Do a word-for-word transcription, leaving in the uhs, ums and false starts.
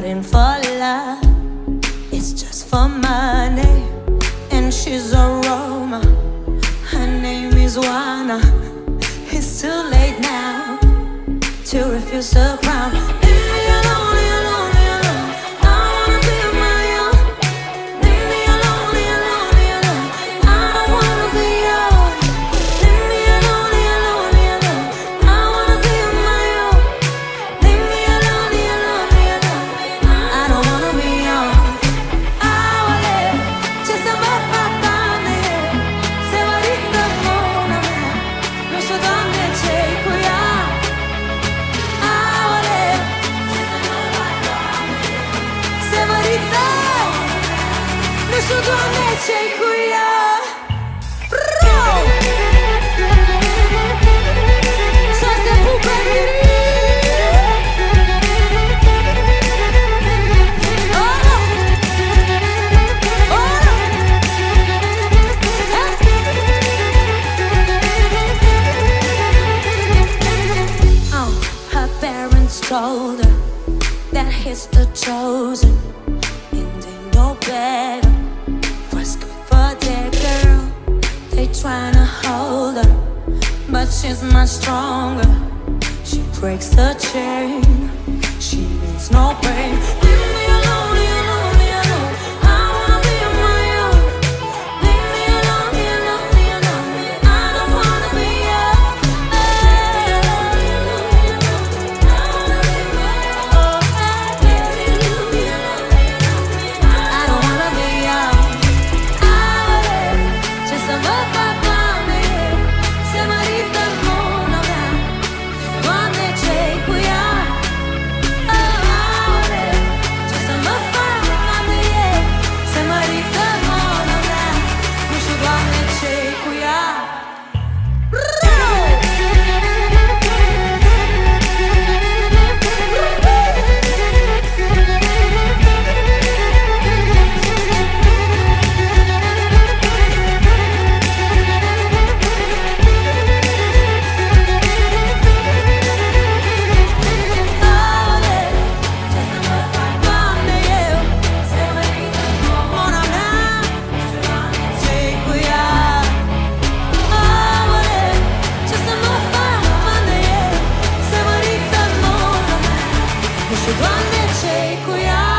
in for love, it's just for money. And she's a Roma, her name is Juana. It's too late now to refuse the crown. Leave me alone, leave me alone, leave me alone. I wanna be on my own. Leave me alone, leave me alone, leave me alone. I don't wanna be yours. Leave me alone, leave me alone, leave me alone. I wanna be on my own. Leave me alone, leave me alone, leave me alone. I don't wanna be yours. Awale, ce să mă fac bani, se va ridica mona mea. Nu știu, Doamne, ce-i cu ea. Awale, ce să mă fac bani, se va ridica. Nu știu, Doamne, ce-i cu ea. Bro! Să se pupe told her that he's the chosen, and ain't no better. What's good for that girl? They tryna hold her, but she's much stronger. She breaks the chain, she needs no pain. Leave me alone, leave me alone, leave me alone. I wanna be on my own. Leave me alone, leave me alone, leave me alone. I don't wanna be yours. Doamne, ce-i cu ea?